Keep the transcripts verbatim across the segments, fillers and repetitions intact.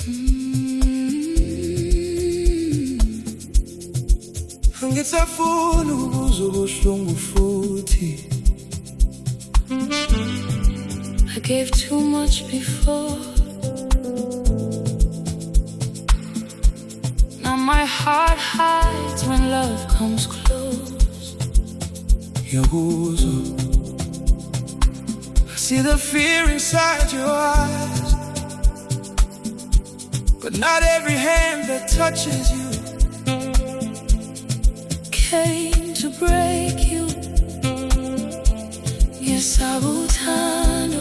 Angisafuna ukuzwa ubuhlungu futhi. I gave too much before. Now my heart hides when love comes close. Ngiyakuzwa. I see the fear inside your eyes, but not every hand that touches you came to break you. Ngisabutando.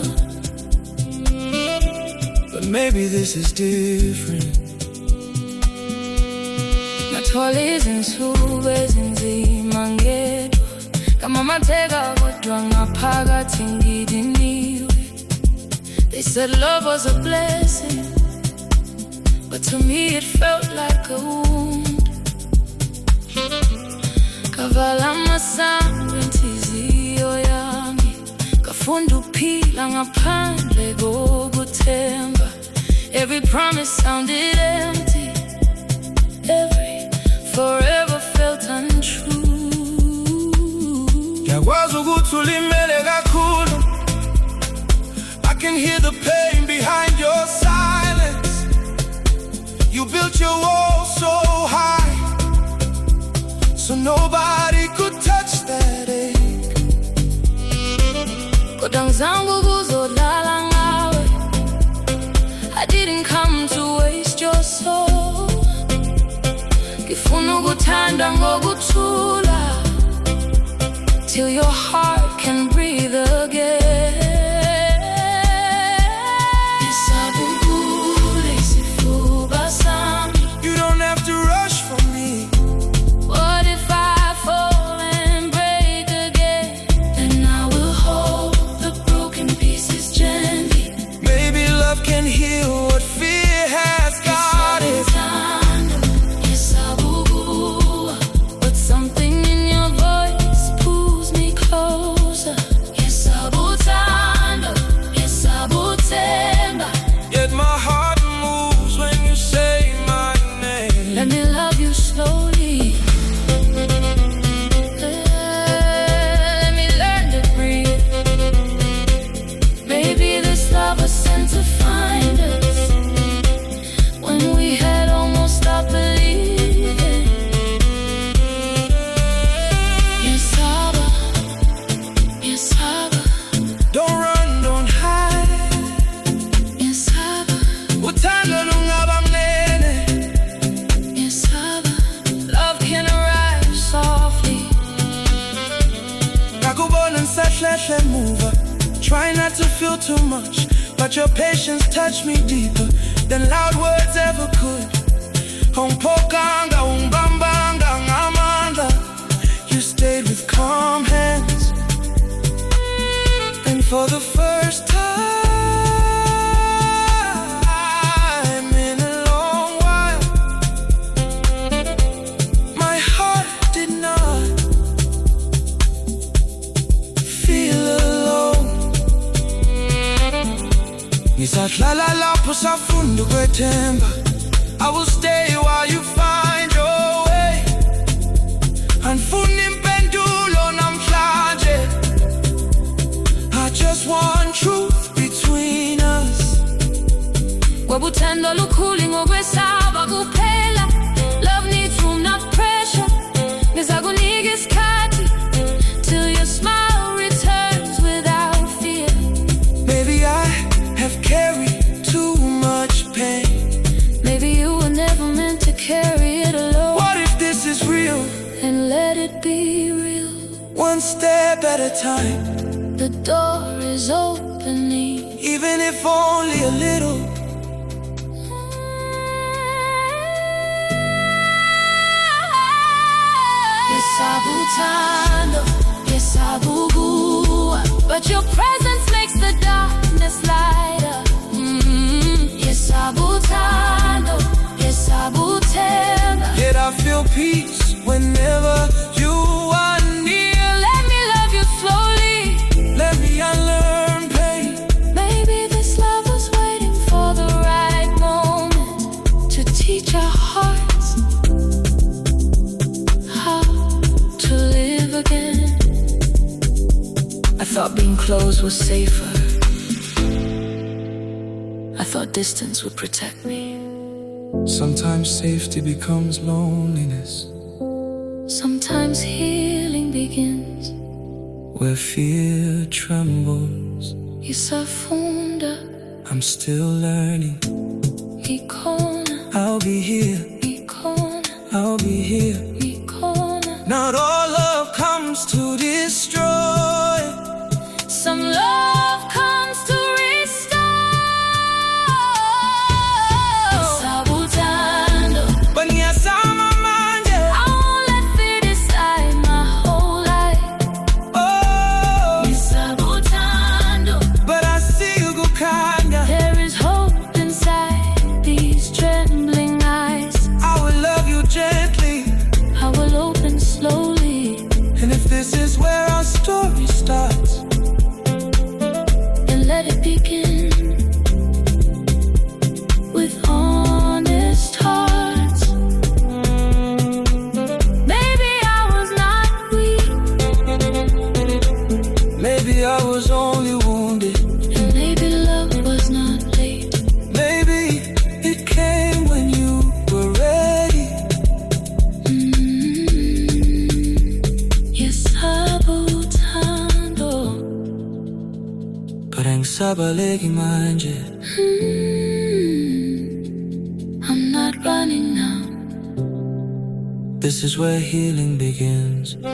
But maybe this is different. Nathwala izinsuku ezinzima ngedwa, ngamamateka kodwa ngaphakathi ngidiniwe. They said love was a blessing, but to me it felt like a wound. Kavala masango inhliziyo yami, ngafunda ukuphila ngaphandle kokuthemba. Every promise sounded empty, every forever felt untrue. Ngiyakwazi ukuthi ulimele kakhulu. I can hear the pain behind your silence. You built your wall so high, so nobody could touch that ache. Kodwa ngizange ukuzolala ngawe. I didn't come to waste your soul. Ngifuna ukuthanda ngokuthula, till your heart can breathe again. Ngisabukule isifuba sami. You don't have to rush for me. What if I fall and break again? Then I will hold the broken pieces gently. Maybe love can heal what fear has got it. But something in your voice pulls me closer. Yet my heart moves when you say my name. Let me love you slowly. Let me learn to breathe. Maybe this love was sent to find us when we had almost stopped believing. Yesaba, yesaba, Don't run, don't hide. yesaba, Uthando lungaba mnene. yesaba. Love can arrive softly. Ngakubona ngisahlehle emuva. Try not to feel too much, but your patience touched me deeper than loud words ever could. Ungipokanga, ungibambanga ngamandla. You stayed with calm hands, and for the first time in a long while, my heart did not feel alone. Ngisahlala lapho safunda ukwethemba. I will stay while you find your way. Anifuna impendulo namhlanje. I just want truth between us. Kwabuthando lukhuli ngokwesaba kuphela. Love needs room, not pressure. Ngizakunika isikhathi till your smile returns without fear. Maybe I have carried too much pain. Maybe you were never meant to carry it alone. What if this is real? And let it be real. One step at a time, The door is opening. even if only a little. Yesabutando, yesabugua, but your presence makes the darkness lighter. Mm-hmm. Yesabutando, yesabutemba. Yet I feel peace whenever you are near. Let me love you slowly. Let me unlearn pain. Maybe this love was waiting for the right moment. close was safer. I thought distance would protect me. Sometimes safety becomes loneliness. Sometimes healing begins where fear trembles. Isafunda, I'm still learning. Ikona, I'll be here. Ikona, I'll be here. Ikona. Not all love comes to destroy. Some love comes to restore. Sabutando, Banyasama manje. I won't let fear decide my whole life. Oh, Sabutando, but I see you go kinda. there is hope inside these trembling eyes. I will love you gently. I will open slowly. And if this is where our story starts, then let it begin with honest hearts. Maybe I was not weak, maybe I was only wounded. and maybe love was not late. Maybe it came when you were ready. Mm-hmm. Yes, sabutando. But ang sabalegi manje. Mm, I'm not running now. This is where healing begins.